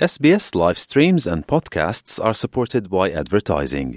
SBS live streams and podcasts are supported by advertising.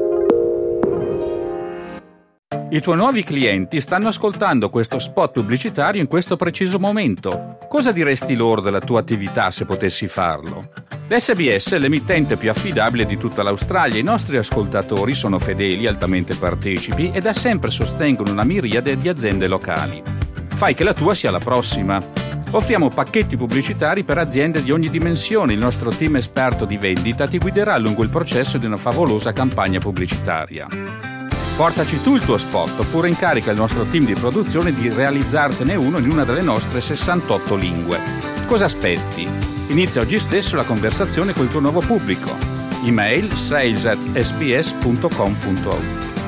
I tuoi nuovi clienti stanno ascoltando questo spot pubblicitario in questo preciso momento. Cosa diresti loro della tua attività se potessi farlo? L'SBS è l'emittente più affidabile di tutta l'Australia. I nostri ascoltatori sono fedeli, altamente partecipi e da sempre sostengono una miriade di aziende locali. Fai che la tua sia la prossima. Offriamo pacchetti pubblicitari per aziende di ogni dimensione. Il nostro team esperto di vendita ti guiderà lungo il processo di una favolosa campagna pubblicitaria. Portaci tu il tuo spot oppure incarica il nostro team di produzione di realizzartene uno in una delle nostre 68 lingue. Cosa aspetti? Inizia oggi stesso la conversazione col tuo nuovo pubblico. Email sales@sbs.com.au.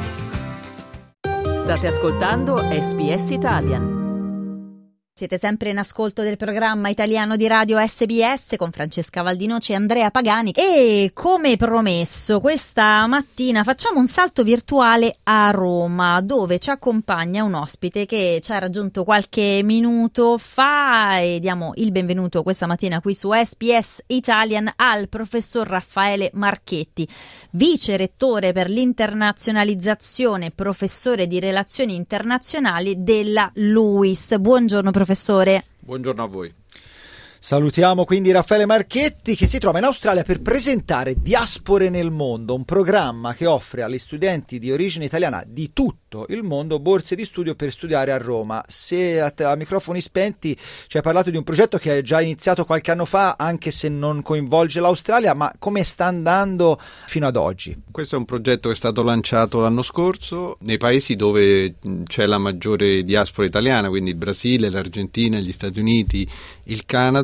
State ascoltando SBS Italian. Siete sempre in ascolto del programma italiano di radio SBS con Francesca Valdinoci e Andrea Pagani e come promesso questa mattina facciamo un salto virtuale a Roma dove ci accompagna un ospite che ci ha raggiunto qualche minuto fa e diamo il benvenuto questa mattina qui su SBS Italian al professor Raffaele Marchetti, vice rettore per l'internazionalizzazione, professore di relazioni internazionali della LUISS. Buongiorno professore. Buongiorno a voi. Salutiamo quindi Raffaele Marchetti che si trova in Australia per presentare Diaspore nel Mondo, un programma che offre agli studenti di origine italiana di tutto il mondo borse di studio per studiare a Roma. Se a microfoni spenti ci hai parlato di un progetto che è già iniziato qualche anno fa, anche se non coinvolge l'Australia, ma come sta andando fino ad oggi? Questo è un progetto che è stato lanciato l'anno scorso nei paesi dove c'è la maggiore diaspora italiana, quindi il Brasile, l'Argentina, gli Stati Uniti, il Canada.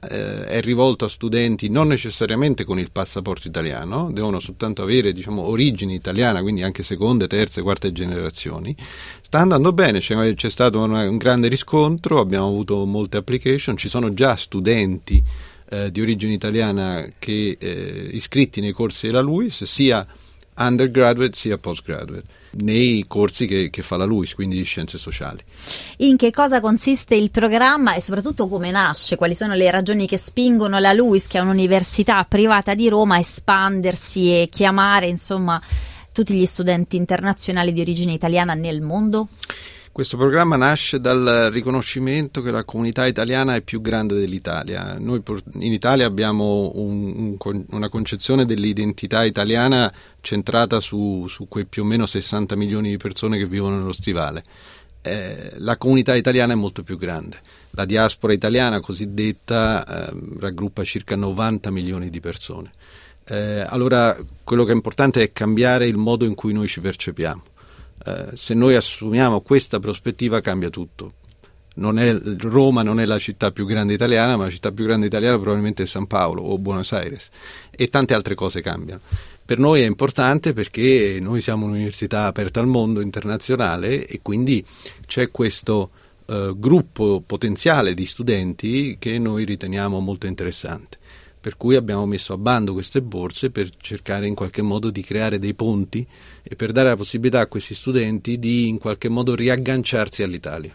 È rivolto a studenti non necessariamente con il passaporto italiano, devono soltanto avere origine italiana, quindi anche seconde, terze, quarte generazioni. Sta andando bene, c'è stato un grande riscontro, abbiamo avuto molte application, ci sono già studenti di origine italiana che iscritti nei corsi della LUISS, sia undergraduate sia postgraduate, nei corsi che fa la LUISS, quindi di scienze sociali. In che cosa consiste il programma e soprattutto come nasce? Quali sono le ragioni che spingono la LUISS, che è un'università privata di Roma, a espandersi e chiamare tutti gli studenti internazionali di origine italiana nel mondo? Questo programma nasce dal riconoscimento che la comunità italiana è più grande dell'Italia. Noi in Italia abbiamo una concezione dell'identità italiana centrata su quei più o meno 60 milioni di persone che vivono nello Stivale. La comunità italiana è molto più grande. La diaspora italiana cosiddetta raggruppa circa 90 milioni di persone. Allora quello che è importante è cambiare il modo in cui noi ci percepiamo. Se noi assumiamo questa prospettiva cambia tutto. Roma non è la città più grande italiana, ma la città più grande italiana probabilmente è San Paolo o Buenos Aires, e tante altre cose cambiano. Per noi è importante perché noi siamo un'università aperta al mondo, internazionale, e quindi c'è questo gruppo potenziale di studenti che noi riteniamo molto interessante. Per cui abbiamo messo a bando queste borse per cercare in qualche modo di creare dei ponti e per dare la possibilità a questi studenti di in qualche modo riagganciarsi all'Italia.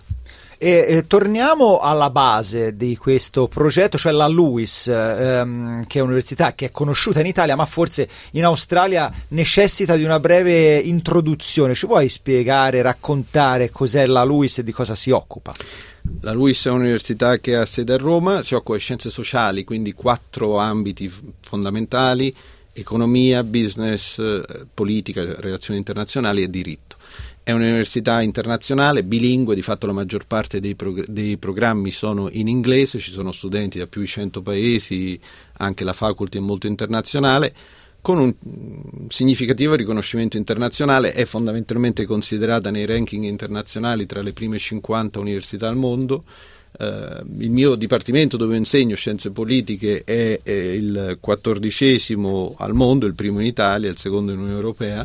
E torniamo alla base di questo progetto, cioè la LUISS, che è un'università che è conosciuta in Italia, ma forse in Australia necessita di una breve introduzione. Ci vuoi spiegare, raccontare cos'è la LUISS e di cosa si occupa? La LUISS è un'università che ha sede a Roma, si occupa di scienze sociali, quindi 4 ambiti fondamentali: economia, business, politica, relazioni internazionali e diritto. È un'università internazionale, bilingue, di fatto la maggior parte dei programmi sono in inglese, ci sono studenti da più di 100 paesi, anche la faculty è molto internazionale, con un significativo riconoscimento internazionale. È fondamentalmente considerata nei ranking internazionali tra le prime 50 università al mondo. Il mio dipartimento, dove insegno scienze politiche, è il 14° al mondo, il primo in Italia, il secondo in Unione Europea.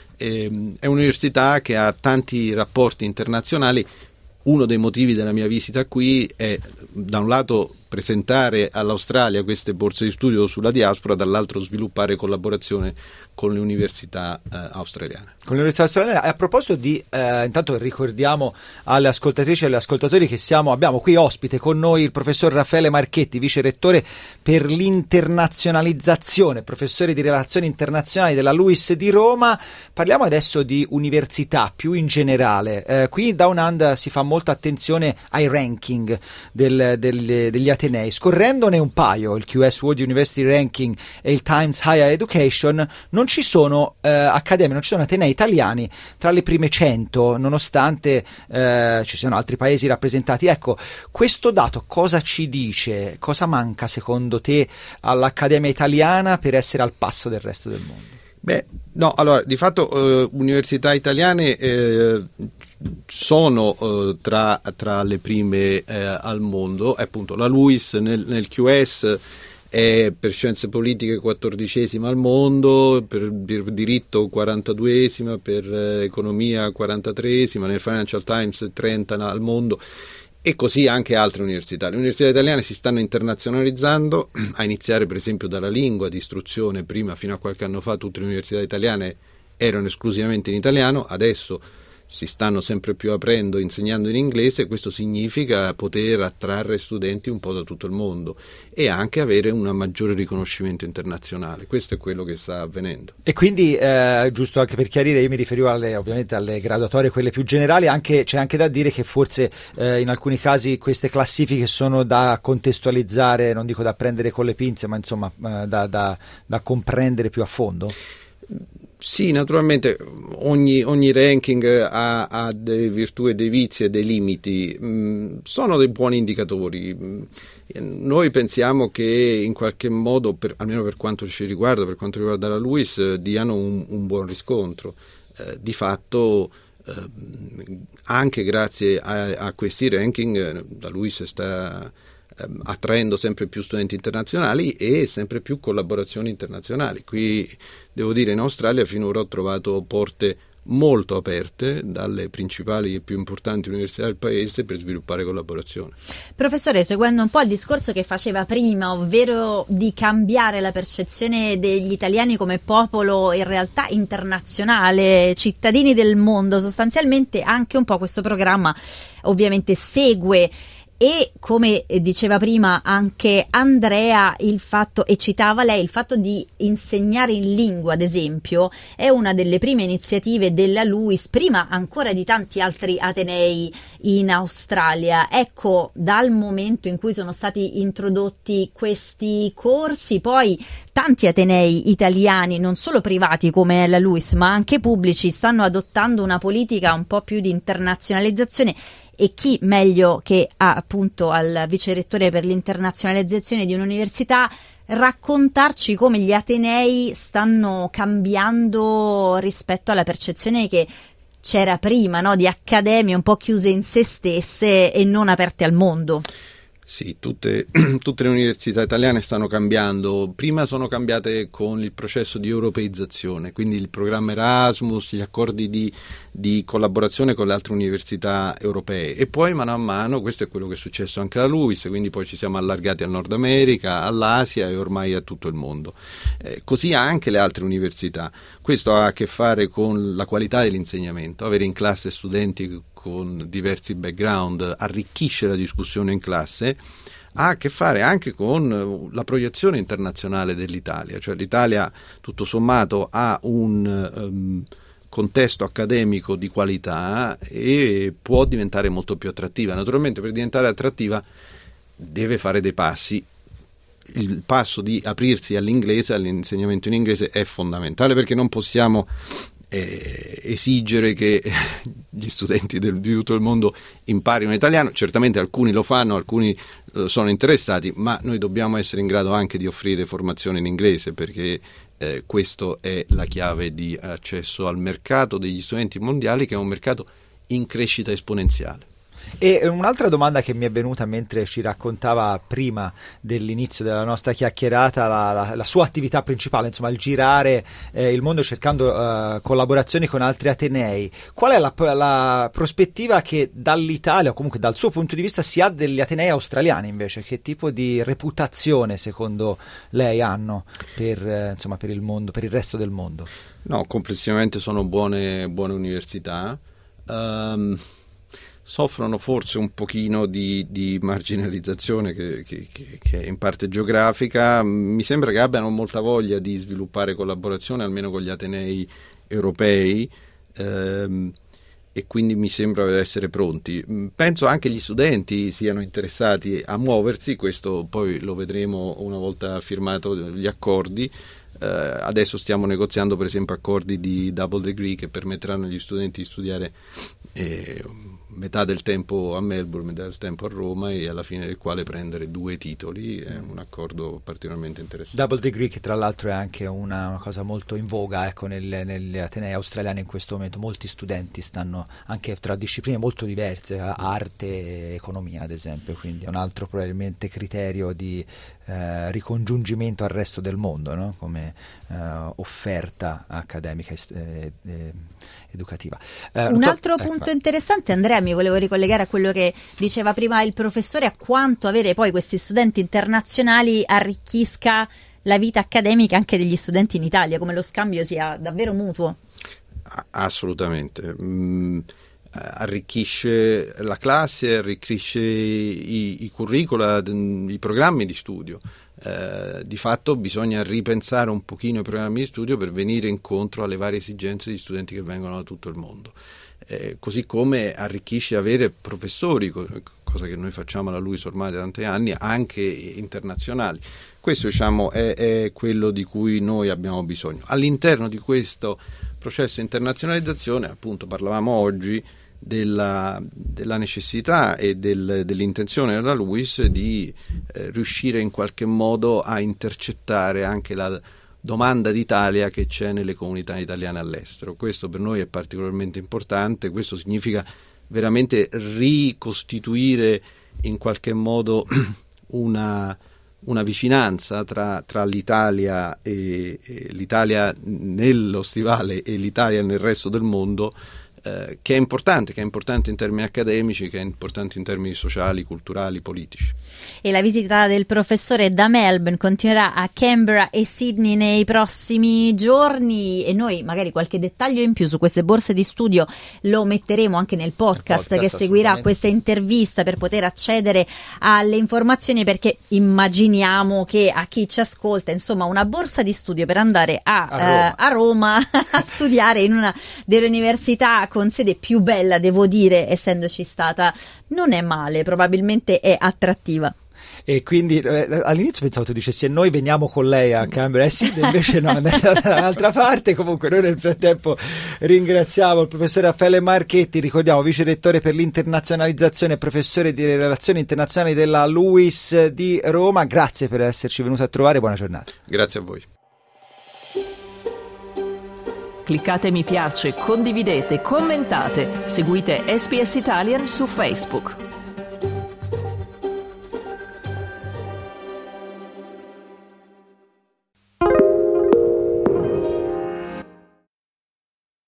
È un'università che ha tanti rapporti internazionali. Uno dei motivi della mia visita qui è, da un lato, presentare all'Australia queste borse di studio sulla diaspora, dall'altro sviluppare collaborazione con le università australiane. Con l'Università Australiana. A proposito di, intanto ricordiamo alle ascoltatrici e agli ascoltatori che abbiamo qui ospite con noi il professor Raffaele Marchetti, vice rettore per l'internazionalizzazione, professore di relazioni internazionali della LUISS di Roma. Parliamo adesso di università più in generale. Qui Down Under si fa molta attenzione ai ranking degli atenei. Scorrendone un paio, il QS World University Ranking e il Times Higher Education, non ci sono accademie, non ci sono atenei italiani tra le prime 100, nonostante ci siano altri paesi rappresentati. Ecco, questo dato cosa ci dice? Cosa manca secondo te all'Accademia italiana per essere al passo del resto del mondo? Beh, no, allora, di fatto università italiane sono tra le prime al mondo. Appunto, la LUISS nel QS è per scienze politiche 14esima al mondo, per diritto 42esima, per economia 43esima, nel Financial Times 30 al mondo, e così anche altre università. Le università italiane si stanno internazionalizzando, a iniziare per esempio dalla lingua di istruzione. Prima, fino a qualche anno fa, tutte le università italiane erano esclusivamente in italiano, adesso si stanno sempre più aprendo, insegnando in inglese. Questo significa poter attrarre studenti un po' da tutto il mondo e anche avere un maggiore riconoscimento internazionale. Questo è quello che sta avvenendo. E quindi, giusto anche per chiarire, io mi riferivo ovviamente alle graduatorie, quelle più generali. C'è anche da dire che forse in alcuni casi queste classifiche sono da contestualizzare, non dico da prendere con le pinze, ma insomma da comprendere più a fondo. Sì, naturalmente ogni ranking ha delle virtù e dei vizi e dei limiti. Sono dei buoni indicatori. Noi pensiamo che in qualche modo, almeno per quanto ci riguarda, per quanto riguarda la LUISS, diano un buon riscontro. Di fatto, anche grazie a questi ranking, la LUISS sta attraendo sempre più studenti internazionali e sempre più collaborazioni internazionali. Qui devo dire, in Australia finora ho trovato porte molto aperte dalle principali e più importanti università del paese per sviluppare collaborazione. Professore, seguendo un po' il discorso che faceva prima, ovvero di cambiare la percezione degli italiani come popolo in realtà internazionale, cittadini del mondo, sostanzialmente anche un po' questo programma ovviamente segue. E come diceva prima anche Andrea, il fatto, e citava lei, il fatto di insegnare in lingua, ad esempio, è una delle prime iniziative della LUISS, prima ancora di tanti altri atenei in Australia. Ecco, dal momento in cui sono stati introdotti questi corsi, poi tanti atenei italiani, non solo privati come la LUISS, ma anche pubblici, stanno adottando una politica un po' più di internazionalizzazione. E chi meglio che appunto al vicerettore per l'internazionalizzazione di un'università raccontarci come gli atenei stanno cambiando rispetto alla percezione che c'era prima, no? Di accademie un po' chiuse in se stesse e non aperte al mondo. Sì, tutte le università italiane stanno cambiando. Prima sono cambiate con il processo di europeizzazione, quindi il programma Erasmus, gli accordi di collaborazione con le altre università europee, e poi mano a mano, questo è quello che è successo anche alla LUISS, quindi poi ci siamo allargati al Nord America, all'Asia e ormai a tutto il mondo. Così anche le altre università. Questo ha a che fare con la qualità dell'insegnamento. Avere in classe studenti con diversi background arricchisce la discussione in classe, ha a che fare anche con la proiezione internazionale dell'Italia, cioè l'Italia tutto sommato ha un contesto accademico di qualità e può diventare molto più attrattiva. Naturalmente per diventare attrattiva deve fare dei passi. Il passo di aprirsi all'inglese, all'insegnamento in inglese è fondamentale, perché non possiamo esigere che gli studenti di tutto il mondo imparino italiano. Certamente alcuni lo fanno, alcuni sono interessati, ma noi dobbiamo essere in grado anche di offrire formazione in inglese, perché questo è la chiave di accesso al mercato degli studenti mondiali, che è un mercato in crescita esponenziale. E un'altra domanda che mi è venuta mentre ci raccontava prima dell'inizio della nostra chiacchierata la sua attività principale, insomma il girare il mondo cercando collaborazioni con altri atenei, qual è la prospettiva che dall'Italia o comunque dal suo punto di vista si ha degli atenei australiani invece? Che tipo di reputazione secondo lei hanno per il mondo, per il resto del mondo? No, complessivamente sono buone università. Soffrono forse un pochino di marginalizzazione che è in parte geografica. Mi sembra che abbiano molta voglia di sviluppare collaborazione almeno con gli atenei europei, e quindi mi sembra di essere pronti. Penso anche gli studenti siano interessati a muoversi, questo poi lo vedremo una volta firmato gli accordi. Adesso stiamo negoziando per esempio accordi di double degree che permetteranno agli studenti di studiare metà del tempo a Melbourne, metà del tempo a Roma, e alla fine del quale prendere 2 titoli. È un accordo particolarmente interessante. Double degree, che tra l'altro è anche una cosa molto in voga, ecco, negli atenei australiani in questo momento. Molti studenti stanno anche tra discipline molto diverse, arte e economia ad esempio, quindi è un altro probabilmente criterio di ricongiungimento al resto del mondo, no? Come offerta accademica educativa. Un altro punto interessante, Andrea, mi volevo ricollegare a quello che diceva prima il professore, a quanto avere poi questi studenti internazionali arricchisca la vita accademica anche degli studenti in Italia, come lo scambio sia davvero mutuo. Assolutamente. Arricchisce la classe, arricchisce i curricula, i programmi di studio. Di fatto bisogna ripensare un pochino i programmi di studio per venire incontro alle varie esigenze di studenti che vengono da tutto il mondo. Così come arricchisce avere professori, cosa che noi facciamo alla LUISS ormai da tanti anni, anche internazionali. Questo, diciamo, è quello di cui noi abbiamo bisogno. All'interno di questo processo di internazionalizzazione, appunto, parlavamo oggi della necessità e dell'intenzione della LUISS di riuscire in qualche modo a intercettare anche la domanda d'Italia che c'è nelle comunità italiane all'estero. Questo per noi è particolarmente importante. Questo significa veramente ricostituire in qualche modo una vicinanza tra l'Italia e l'Italia nello stivale e l'Italia nel resto del mondo, che è importante in termini accademici, che è importante in termini sociali, culturali, politici. E la visita del professore da Melbourne continuerà a Canberra e Sydney nei prossimi giorni, e noi magari qualche dettaglio in più su queste borse di studio lo metteremo anche nel podcast che seguirà questa intervista, per poter accedere alle informazioni, perché immaginiamo che a chi ci ascolta, insomma, una borsa di studio per andare a Roma a studiare in una delle università con sede più bella, devo dire, essendoci stata, non è male, probabilmente è attrattiva. E quindi all'inizio pensavo tu dicessi: e noi veniamo con lei a Canberra, sì, invece no, è andata da un'altra parte. Comunque noi nel frattempo ringraziamo il professore Raffaele Marchetti, ricordiamo vice rettore per l'internazionalizzazione e professore di relazioni internazionali della LUISS di Roma. Grazie per esserci venuto a trovare, buona giornata. Grazie a voi. Cliccate mi piace, condividete, commentate, seguite SPS Italian su Facebook.